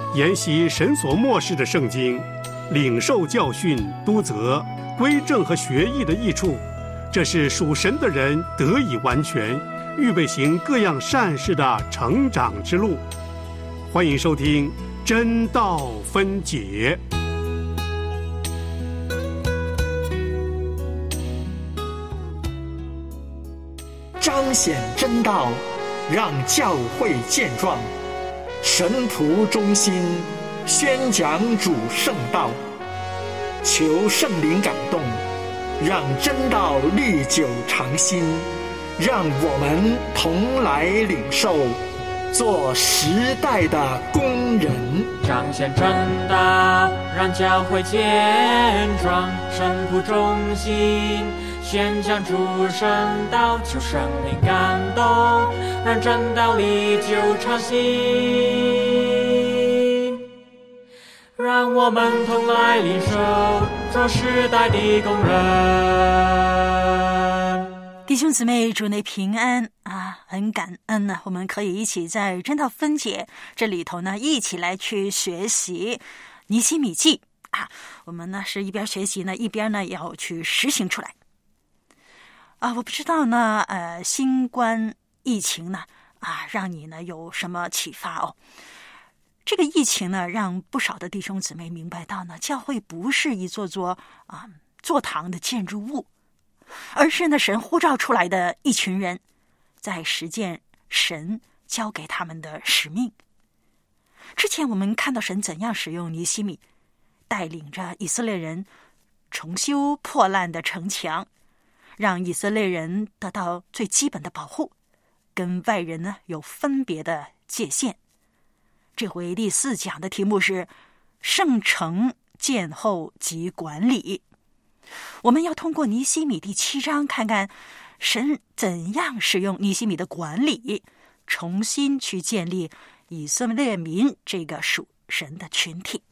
研习神所默示的圣经，领受教训、督责、归正和学义的益处，这是属神的人得以完全，预备行各样善事的成长之路。欢迎收听真道分解。 彰显真道，让教会健壮，神仆忠心，宣讲主圣道，求圣灵感动，让真道历久常新，让我们同来领受，做时代的工人。 彰显真道，让教会健壮，神仆忠心，宣讲主圣道，求圣灵感动，让真道历久常新，让我们同来领受，做时代的工人。 弟兄姊妹，主内平安啊！很感恩呢，我们可以一起在真道分解这里头呢，一起来去学习尼希米记啊。我们呢是一边学习呢，一边呢要去实行出来啊。我不知道呢，新冠疫情呢让你呢有什么启发哦？这个疫情呢，让不少的弟兄姊妹明白到呢，教会不是一座座座堂的建筑物。而是呢，神呼召出来的一群人，在实践神交给他们的使命。之前我们看到神怎样使用尼希米，带领着以色列人重修破烂的城墙，让以色列人得到最基本的保护，跟外人呢有分别的界限。这回第4讲的题目是圣城建后及管理。我们要通过尼希米第7章看看神怎样使用尼希米的管理，重新去建立以色列民这个属神的群体。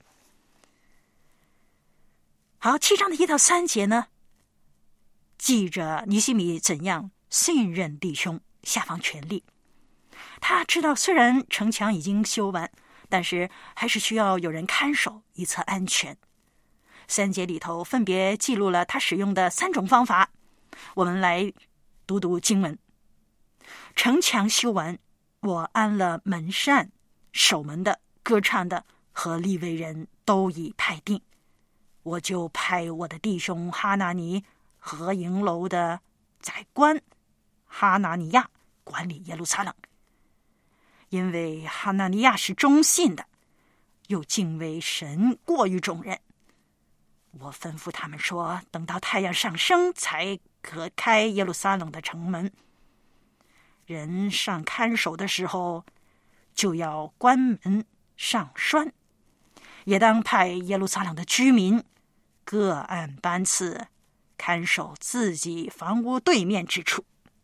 好，7章的1到3节呢，记着尼希米怎样信任弟兄，下放权力。他知道虽然城墙已经修完，但是还是需要有人看守，以策安全。3节里头分别记录了他使用的3种方法，我们来读读经文。城墙修完，我安了门扇、守门的、歌唱的和利未人都已派定，我就派我的弟兄哈拿尼和营楼的宰官哈拿尼亚管理耶路撒冷，因为哈拿尼亚是忠信的，又敬畏神过于众人。我吩咐他们说，等到太阳上升才可开耶路撒冷的城门。人上看守的时候，就要关门上栓，也当派耶路撒冷的居民各按班次看守自己房屋对面之处。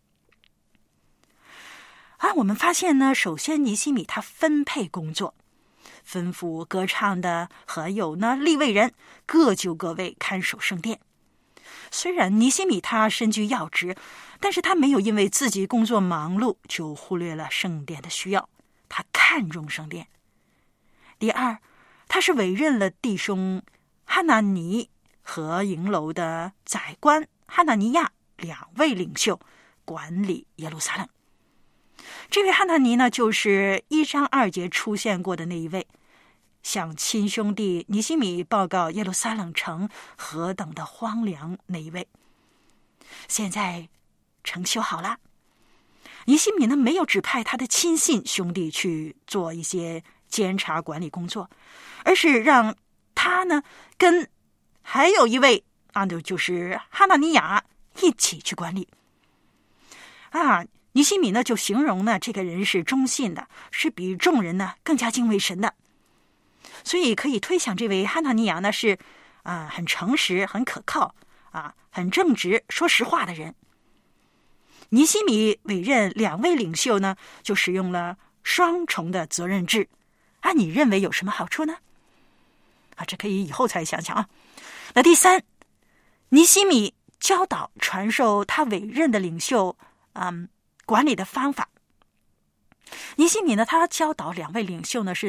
我们发现呢，首先尼希米他分配工作，吩咐歌唱的和有呢利未人各就各位看守圣殿。虽然尼希米他身居要职，但是他没有因为自己工作忙碌就忽略了圣殿的需要，他看重圣殿。第二，他是委任了弟兄哈拿尼和营楼的宰官哈拿尼亚2位领袖管理耶路撒冷。这位哈拿尼呢，就是1章2节出现过的那一位，向亲兄弟尼希米报告耶路撒冷城何等的荒凉那一位。现在城修好了，尼希米呢没有指派他的亲信兄弟去做一些监察管理工作，而是让他呢跟还有一位就是哈拿尼亚一起去管理。尼希米呢就形容呢这个人是忠信的，是比众人呢更加敬畏神的，所以可以推想这位哈拿尼亚呢是很诚实、很可靠很正直、说实话的人。尼希米委任2位领袖呢，就使用了双重的责任制你认为有什么好处呢？这可以以后再想想那第3，尼希米教导传授他委任的领袖管理的方法。尼希米呢，他教导2位领袖呢是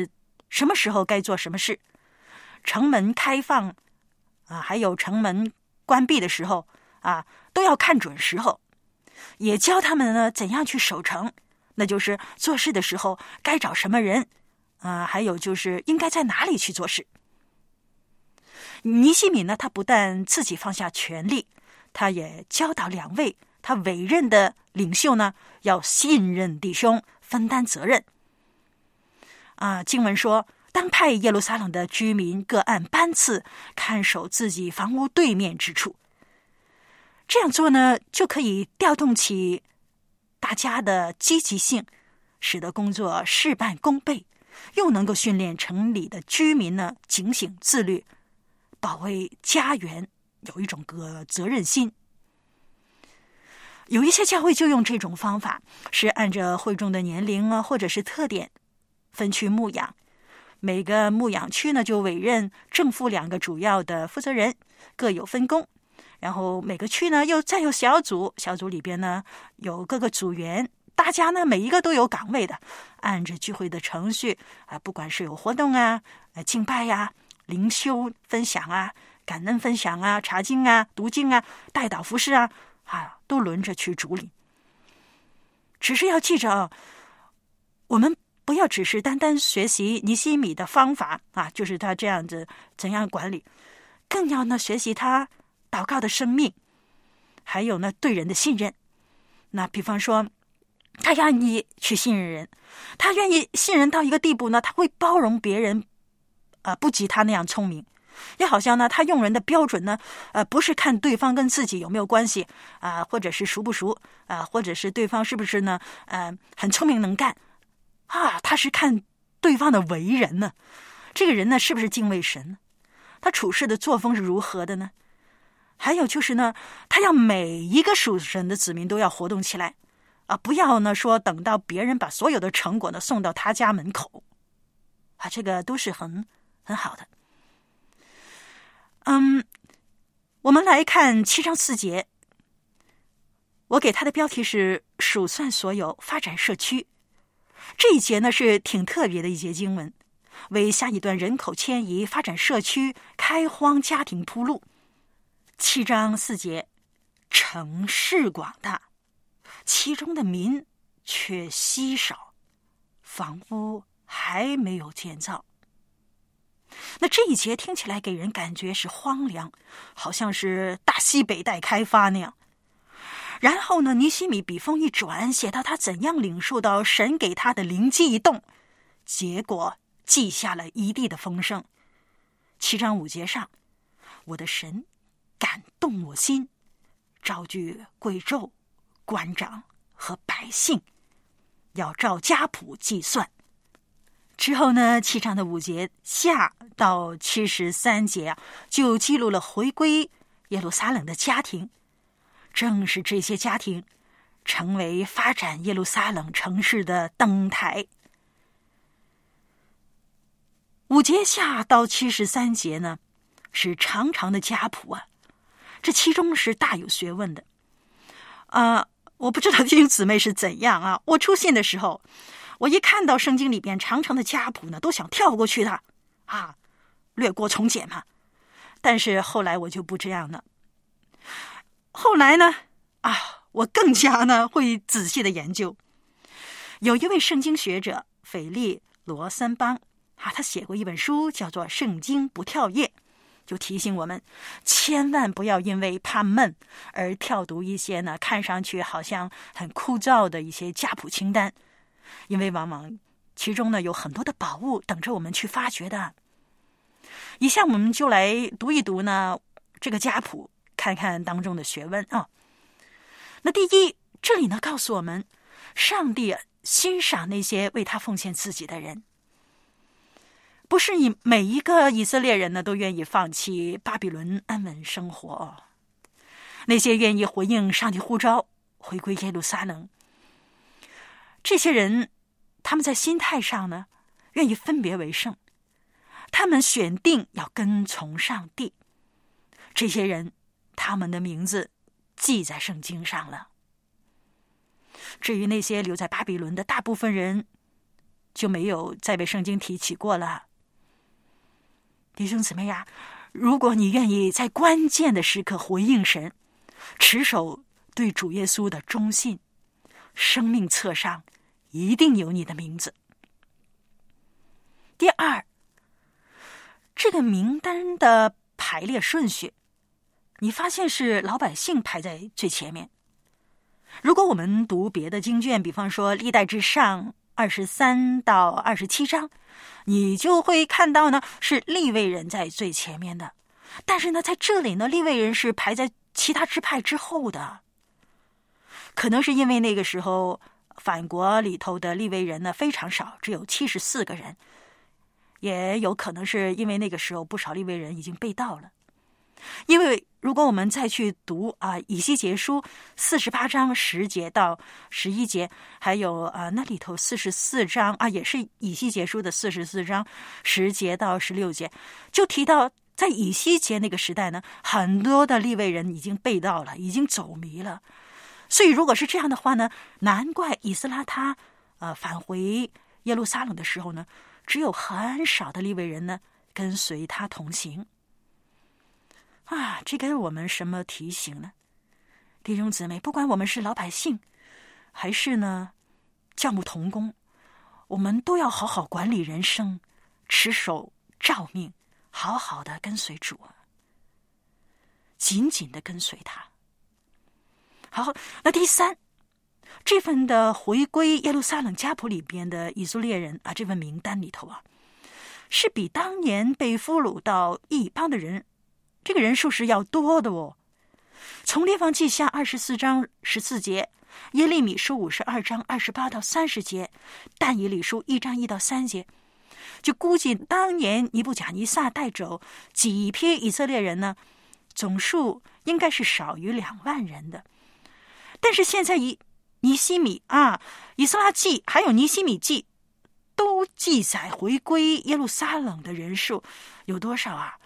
什么时候该做什么事，城门开放还有城门关闭的时候都要看准时候，也教他们呢怎样去守城，那就是做事的时候该找什么人还有就是应该在哪里去做事。尼西米呢，他不但自己放下权力，他也教导2位他委任的领袖呢，要信任弟兄，分担责任。经文说，当派耶路撒冷的居民各按班次看守自己房屋对面之处。这样做呢，就可以调动起大家的积极性，使得工作事半功倍，又能够训练城里的居民呢警醒自律，保卫家园，有一种责任心。有一些教会就用这种方法，是按着会众的年龄或者是特点分区牧养。每个牧养区呢就委任正副2个主要的负责人，各有分工。然后每个区呢再有小组，小组里边呢有各个组员，大家呢每一个都有岗位的，按着聚会的程序不管是有活动敬拜灵修分享感恩分享查经读经代祷服事都轮着去主理。只是要记着我们不要只是单单学习尼西米的方法就是他这样子怎样管理，更要呢学习他祷告的生命，还有呢对人的信任。那比方说他愿意去信任人，他愿意信任到一个地步呢，他会包容别人不及他那样聪明。也好像呢他用人的标准呢不是看对方跟自己有没有关系或者是熟不熟或者是对方是不是呢很聪明能干他是看对方的为人呢，这个人呢是不是敬畏神，他处事的作风是如何的呢？还有就是呢，他要每一个属神的子民都要活动起来不要呢说等到别人把所有的成果呢送到他家门口这个都是很好的。我们来看7章4节，我给他的标题是数算所有，发展社区。这一节呢是挺特别的一节经文，为下一段人口迁移、发展社区、开荒家庭铺路。7章4节，城市广大，其中的民却稀少，房屋还没有建造。那这一节听起来给人感觉是荒凉，好像是大西北待开发那样。然后呢，尼西米笔锋一转，写到他怎样领受到神给他的灵机一动，结果记下了一地的丰盛。7章5节上，我的神感动我心，召聚贵胄、官长和百姓，要照家谱计算。之后呢，7章的5节下到73节就记录了回归耶路撒冷的家庭，正是这些家庭成为发展耶路撒冷城市的灯台。5节下到73节呢，是长长的家谱这其中是大有学问的我不知道弟兄姊妹是怎样我出信的时候，我一看到圣经里边长长的家谱呢，都想跳过去的略过从简嘛。但是后来我就不这样了。后来呢我更加呢会仔细的研究。有一位圣经学者斐利罗森邦他写过一本书叫做《圣经不跳页》，就提醒我们千万不要因为怕闷而跳读一些呢看上去好像很枯燥的一些家谱清单，因为往往其中呢有很多的宝物等着我们去发掘的。以下我们就来读一读呢这个家谱，看看当中的学问那第一，这里呢告诉我们，上帝欣赏那些为他奉献自己的人。不是每一个以色列人呢都愿意放弃巴比伦安稳生活那些愿意回应上帝呼召回归耶路撒冷，这些人他们在心态上呢愿意分别为圣，他们选定要跟从上帝。这些人他们的名字记在圣经上了。至于那些留在巴比伦的大部分人， 就没有再被圣经提起过了。弟兄姊妹呀，如果你愿意在关键的时刻回应神，持守对主耶稣的忠信，生命册上一定有你的名字。第二，这个名单的排列顺序，你发现是老百姓排在最前面。如果我们读别的经卷，比方说历代志上23到27章，你就会看到呢是利未人在最前面的，但是呢在这里呢利未人是排在其他支派之后的。可能是因为那个时候反国里头的利未人呢非常少，只有74个人，也有可能是因为那个时候不少利未人已经被盗了。因为如果我们再去读以西结书48章10节到11节，还有那里头44章也是以西结书的44章10节到16节，就提到在以西结那个时代呢，很多的利未人已经被盗了，已经走迷了。所以如果是这样的话呢，难怪以斯拉他返回耶路撒冷的时候呢，只有很少的利未人呢跟随他同行。这给我们什么提醒呢？弟兄姊妹，不管我们是老百姓还是呢教牧同工，我们都要好好管理人生，持守召命，好好的跟随主，紧紧的跟随他。好，那第三，这份的回归耶路撒冷家谱里边的以色列人这份名单里头是比当年被俘虏到异邦的人这个人数是要多的哦。从列王记下24章14节，耶利米书52章28到30节，但以理书1章1到3节，就估计当年尼布甲尼撒带走几批以色列人呢，总数应该是少于2万人的。但是现在尼希米以斯拉记还有尼希米记都记载回归耶路撒冷的人数有多少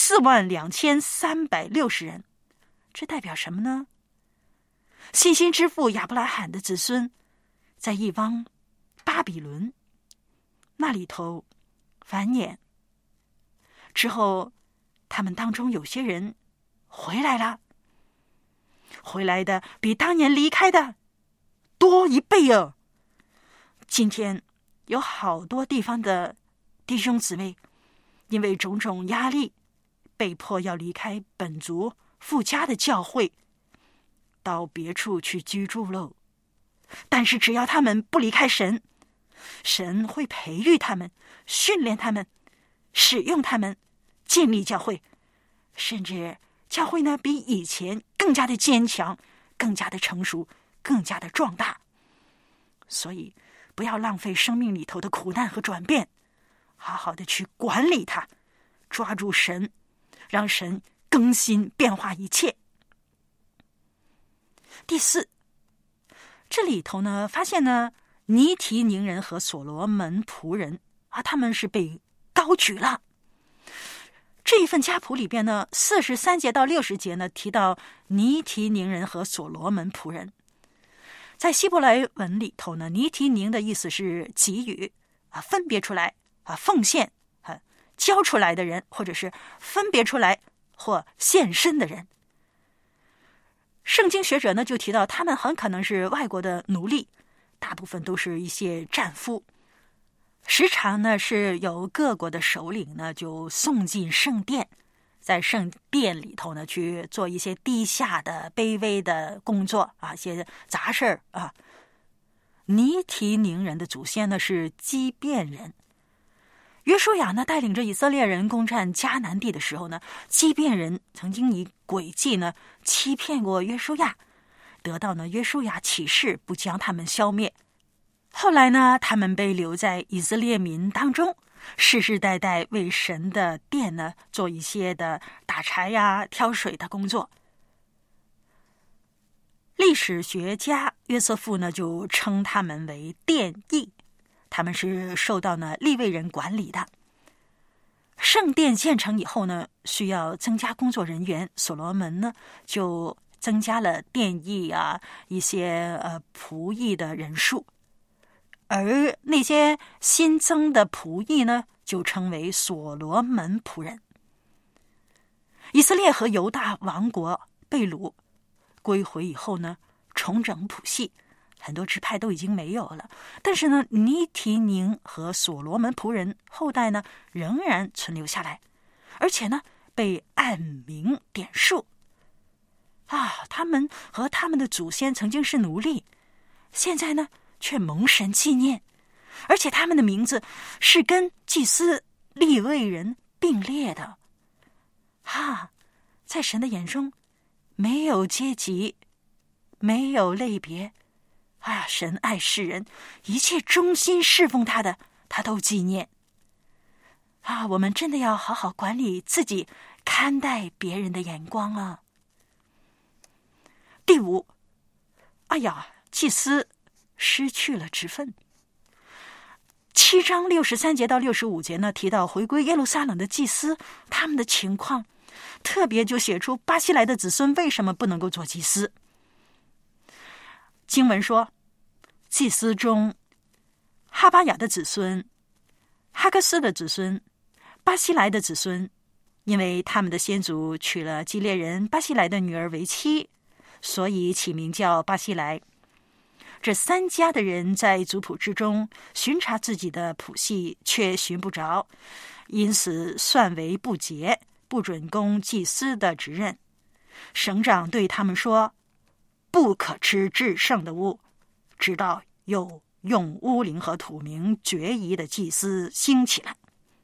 42360人。这代表什么呢？信心之父亚伯拉罕的子孙在异邦巴比伦那里头繁衍之后，他们当中有些人回来了，回来的比当年离开的多1倍哦。今天有好多地方的弟兄姊妹因为种种压力被迫要离开本族父家的教会，到别处去居住喽。但是只要他们不离开神，神会培育他们，训练他们，使用他们，建立教会，甚至教会呢比以前更加的坚强，更加的成熟，更加的壮大。所以不要浪费生命里头的苦难和转变，好好的去管理它，抓住神，让神更新变化一切。第四，这里头呢发现呢尼提宁人和所罗门仆人他们是被高举了。这一份家谱里边呢43节到60节呢提到尼提宁人和所罗门仆人。在希伯来文里头呢，尼提宁的意思是给予分别出来奉献交出来的人，或者是分别出来或献身的人。圣经学者呢就提到他们很可能是外国的奴隶，大部分都是一些战俘，时常呢是由各国的首领呢就送进圣殿，在圣殿里头呢去做一些低下的卑微的工作一些杂事尼提宁人的祖先呢是基遍人。约书亚呢带领着以色列人攻占迦南地的时候呢，基遍人曾经以诡计呢欺骗过约书亚，得到呢约书亚起誓不将他们消灭。后来呢他们被留在以色列民当中，世世代代为神的殿呢做一些的打柴挑水的工作。历史学家约瑟夫呢就称他们为殿役，他们是受到呢利未人管理的。圣殿建成以后呢，需要增加工作人员，所罗门呢就增加了殿役一些仆役的人数。 而那些新增的仆役呢，就称为所罗门仆人。以色列和犹大王国被掳归回以后呢，重整谱系，很多支派都已经没有了，但是呢，尼提宁和所罗门仆人后代呢，仍然存留下来，而且呢，被按名点数。他们和他们的祖先曾经是奴隶，现在呢，却蒙神纪念，而且他们的名字是跟祭司利未人并列的。在神的眼中，没有阶级，没有类别。神爱世人，一切忠心侍奉他的，他都纪念。我们真的要好好管理自己，看待别人的眼光啊。第五，祭司失去了职分。7章63节到65节呢，提到回归耶路撒冷的祭司他们的情况，特别就写出巴西莱的子孙为什么不能够做祭司。经文说，祭司中哈巴雅的子孙、哈克斯的子孙、巴西莱的子孙，因为他们的先祖娶了基列人巴西莱的女儿为妻，所以起名叫巴西莱。这3家的人在族谱之中巡查自己的谱系，却寻不着，因此算为不洁，不准供祭司的职任。省长对他们说，不可吃至圣的物，直到有用乌灵和土名决疑的祭司兴起来。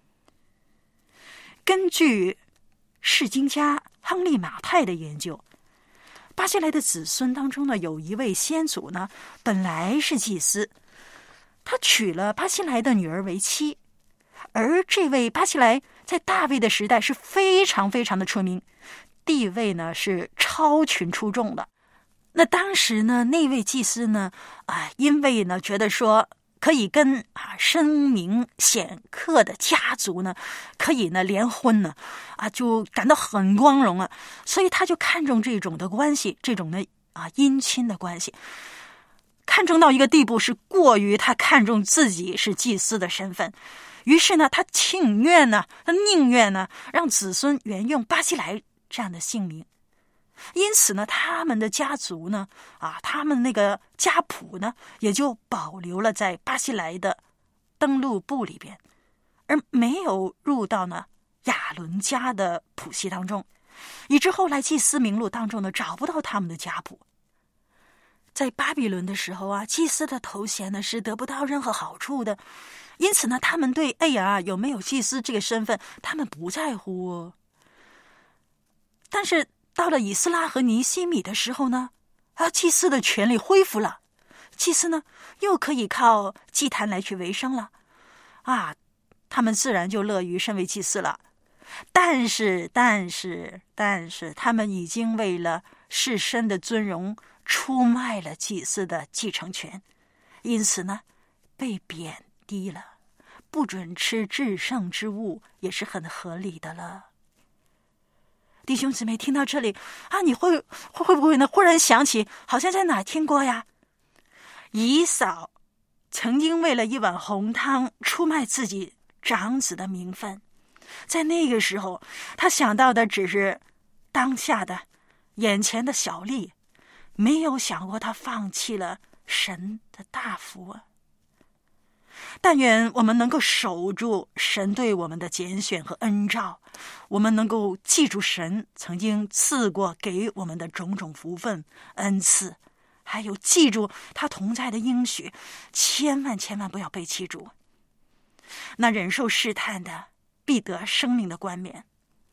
根据释经家亨利马太的研究，巴西莱的子孙当中呢，有一位先祖呢，本来是祭司，他娶了巴西莱的女儿为妻，而这位巴西莱在大卫的时代是非常非常的出名，地位呢是超群出众的。那当时呢，那位祭司呢，因为呢觉得说可以跟声名显赫的家族呢，可以呢联婚呢，就感到很光荣啊，所以他就看重这种的关系，这种的姻亲的关系，看重到一个地步，是过于他看重自己是祭司的身份。于是呢，他宁愿呢让子孙沿用巴西莱这样的姓名。因此呢，他们的家族呢，他们那个家谱呢，也就保留了在巴西莱的登录簿里边，而没有入到呢亚伦家的谱系当中，以致后来祭司名录当中呢找不到他们的家谱。在巴比伦的时候祭司的头衔呢是得不到任何好处的，因此呢，他们对有没有祭司这个身份，他们不在乎。但是到了以斯拉和尼希米的时候呢，祭司的权力恢复了，祭司呢又可以靠祭坛来去为生了，他们自然就乐于身为祭司了。但是他们已经为了世身的尊荣出卖了祭司的继承权，因此呢被贬低了，不准吃至圣之物也是很合理的了。弟兄姊妹，听到这里你会不会呢忽然想起，好像在哪听过呀？以扫曾经为了一碗红汤出卖自己长子的名分，在那个时候他想到的只是当下的眼前的小利，没有想过他放弃了神的大福。但愿我们能够守住神对我们的拣选和恩召，我们能够记住神曾经赐过给我们的种种福分恩赐，还有记住他同在的应许，千万不要背弃主。那忍受试探的必得生命的冠冕。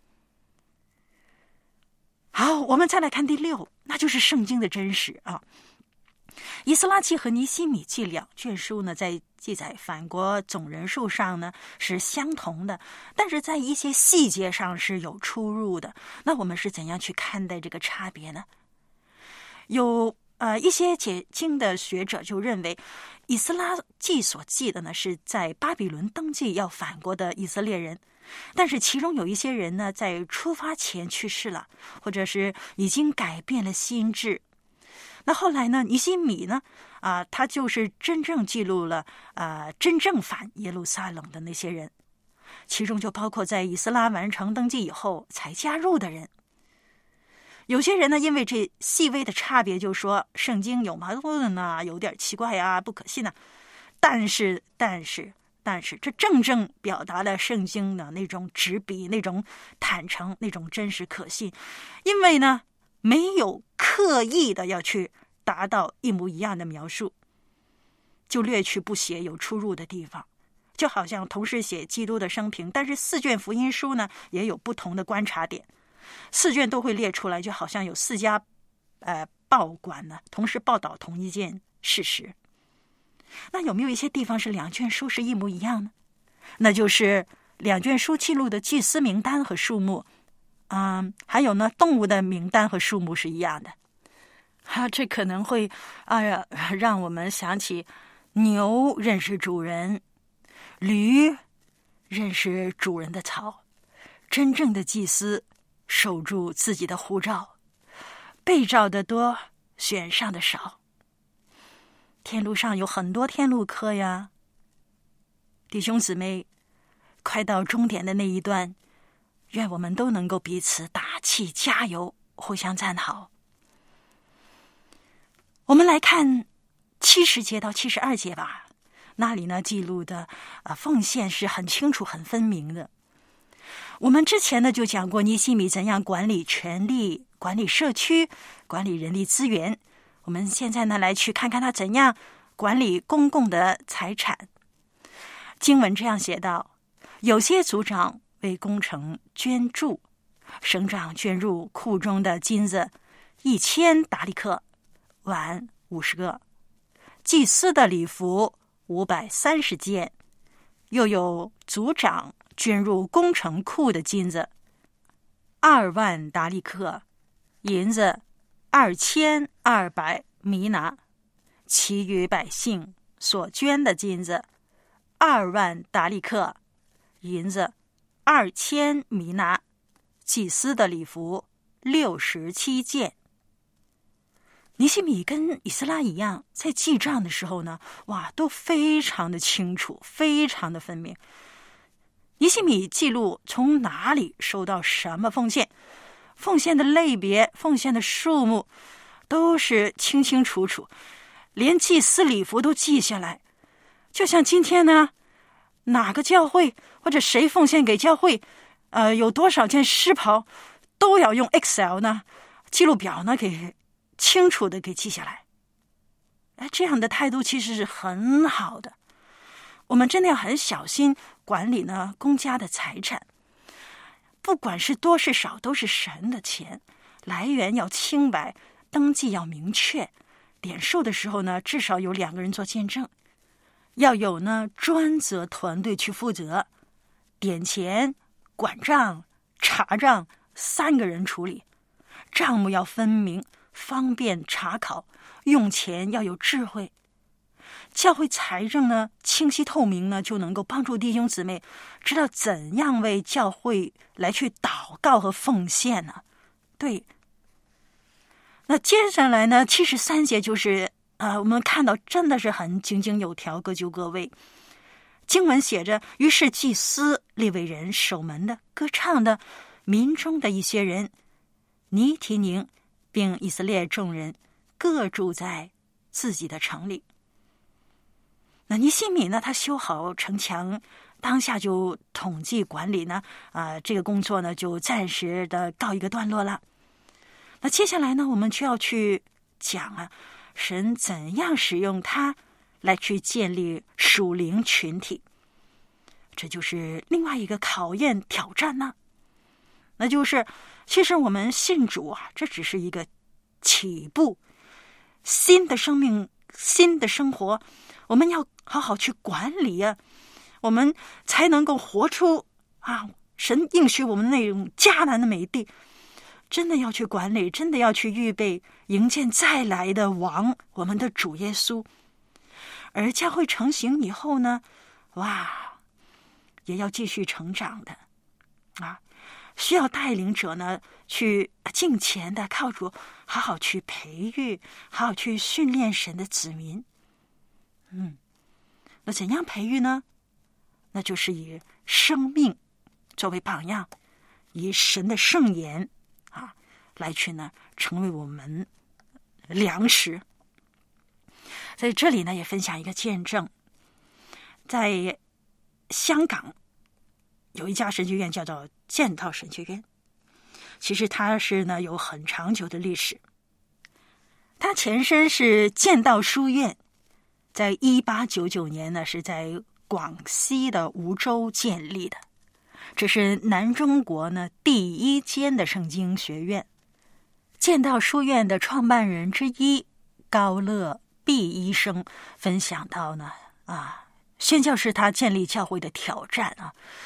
好，我们再来看第6，那就是圣经的真实以斯拉记和尼希米记2卷书呢，在记载反国总人数上呢是相同的，但是在一些细节上是有出入的。那我们是怎样去看待这个差别呢？有一些解经的学者就认为，以斯拉记所记的呢是在巴比伦登记要反国的以色列人，但是其中有一些人呢在出发前去世了，或者是已经改变了心智。 那后来呢，尼希米呢，他就是真正记录了真正反耶路撒冷的那些人，其中就包括在以斯拉完成登记以后才加入的人。有些人呢，因为这细微的差别，就说圣经有矛盾啊，有点奇怪啊，不可信啊。但是，这正正表达了圣经的那种执笔、那种坦诚、那种真实可信。因为呢，没有刻意的要去达到一模一样的描述，就略去不写有出入的地方。就好像同时写基督的生平，但是4卷福音书呢，也有不同的观察点。4卷都会列出来，就好像有4家报馆呢，同时报道同一件事实。那有没有一些地方是2卷书是一模一样呢？那就是2卷书记录的祭司名单和数目，还有呢，动物的名单和数目是一样的。这可能会让我们想起牛认识主人，驴认识主人的草，真正的祭司守住自己的护照，被召的多，选上的少。天路上有很多天路客呀，弟兄姊妹，快到终点的那一段，愿我们都能够彼此打气加油，互相赞好。我们来看70节到72节吧，那里呢记录的奉献是很清楚很分明的。我们之前呢就讲过尼希米怎样管理权力、管理社区、管理人力资源。我们现在呢来去看看他怎样管理公共的财产。经文这样写道：有些族长为工程捐助，省长捐入库中的金子1000达利克，碗50个，祭司的礼服530件，又有族长捐入工程库的金子2万达利克，银子2200弥拿，其余百姓所捐的金子2万达利克，银子2000弥拿，祭司的礼服67件。尼希米跟以斯拉一样，在记账的时候呢，都非常的清楚，非常的分明。尼希米记录从哪里收到什么奉献，奉献的类别、奉献的数目都是清清楚楚，连祭司礼服都记下来。就像今天呢，哪个教会或者谁奉献给教会，有多少件诗袍，都要用 Excel 呢记录表呢给清楚的给记下来。这样的态度其实是很好的。我们真的要很小心管理呢公家的财产，不管是多是少，都是神的钱，来源要清白，登记要明确，点数的时候呢，至少有2个人做见证，要有呢专责团队去负责，点钱、管账、查账3个人处理，账目要分明，方便查考，用钱要有智慧。教会财政呢清晰透明呢，就能够帮助弟兄姊妹知道怎样为教会来去祷告和奉献呢。对，那接下来呢73节就是我们看到真的是很井井有条，各就各位。经文写着，于是祭司、利未人、守门的、歌唱的、民中的一些人，尼提宁并以色列众人各住在自己的城里。那尼希米呢，他修好城墙，当下就统计管理呢，这个工作呢就暂时的告一个段落了。那接下来呢，我们就要去讲神怎样使用它来去建立属灵群体，这就是另外一个考验挑战呢。那就是其实我们信主这只是一个起步，新的生命、新的生活，我们要好好去管理我们才能够活出神应许我们那种迦南的美地。真的要去管理，真的要去预备迎接再来的王，我们的主耶稣。而教会成型以后呢，也要继续成长的需要带领者呢去敬虔的靠主好好去培育，好好去训练神的子民。那怎样培育呢？那就是以生命作为榜样，以神的圣言来去呢成为我们粮食。在这里呢也分享一个见证，在香港有一家神学院叫做建道神学院，其实它是呢有很长久的历史。它前身是建道书院，在1899年呢是在广西的梧州建立的，这是南中国呢第一间的圣经学院。建道书院的创办人之一高乐毕医生分享到呢宣教是他建立教会的挑战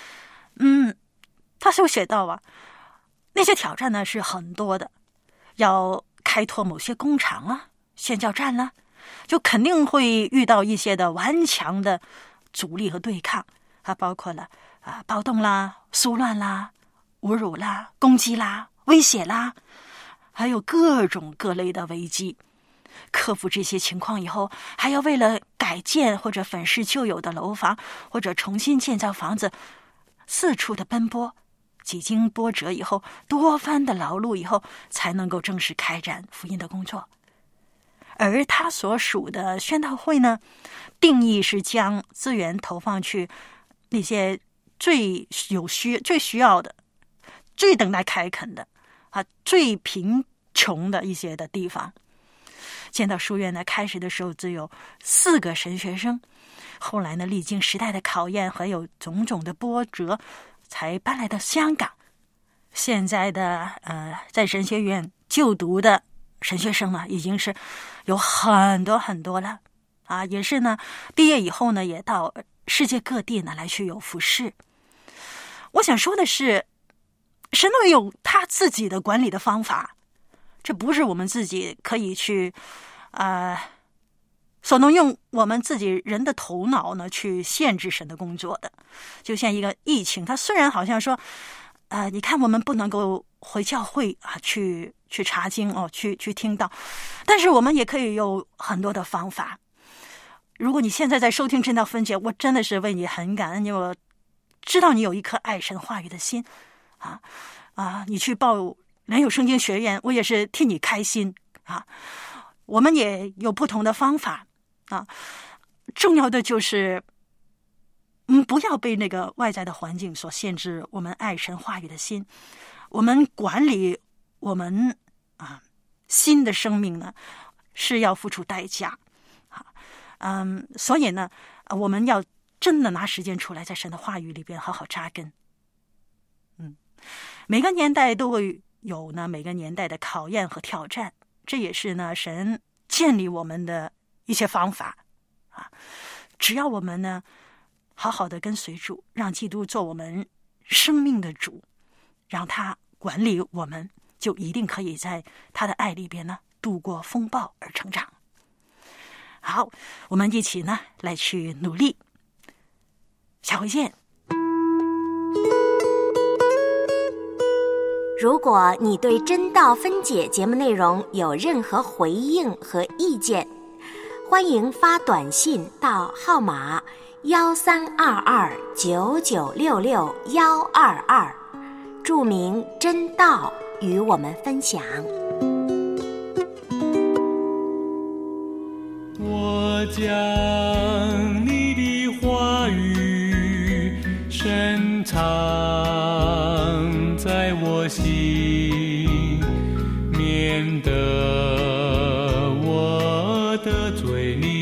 他就写到那些挑战呢是很多的，要开拓某些工厂宣教站啦，就肯定会遇到一些的顽强的阻力和对抗，包括了暴动啦、骚乱啦、侮辱啦、攻击啦、威胁啦，还有各种各类的危机。克服这些情况以后，还要为了改建或者粉饰旧有的楼房，或者重新建造房子，四处的奔波，几经波折以后，多番的劳碌以后，才能够正式开展福音的工作。而他所属的宣道会呢，定义是将资源投放去那些最需要的、最等待开垦的最贫穷的一些的地方。建道书院呢，开始的时候只有4个神学生，后来呢，历经时代的考验和有种种的波折，才搬来到香港。现在的在神学院就读的神学生呢，已经是有很多很多了也是呢，毕业以后呢，也到世界各地呢来去有服事。我想说的是，神都有他自己的管理的方法，这不是我们自己可以去所能用我们自己人的头脑呢去限制神的工作的。就像一个疫情，它虽然好像说你看我们不能够回教会去查经去听到，但是我们也可以有很多的方法。如果你现在在收听真道分解，我真的是为你很感恩，因为我知道你有一颗爱神话语的心你去报联友圣经学院，我也是替你开心我们也有不同的方法重要的就是不要被那个外在的环境所限制我们爱神话语的心。我们管理我们新的生命呢，是要付出代价所以呢，我们要真的拿时间出来，在神的话语里边好好扎根。每个年代都会有呢每个年代的考验和挑战，这也是呢神建立我们的一些方法只要我们呢好好的跟随主，让基督做我们生命的主，让他管理我们，就一定可以在他的爱里边呢度过风暴而成长。好，我们一起呢来去努力，下回见。 如果你对真道分解节目内容有任何回应和意见，欢迎发短信到号码1322996622，注明真道与我们分享。 我将你的话语深藏在我心，免得我的嘴里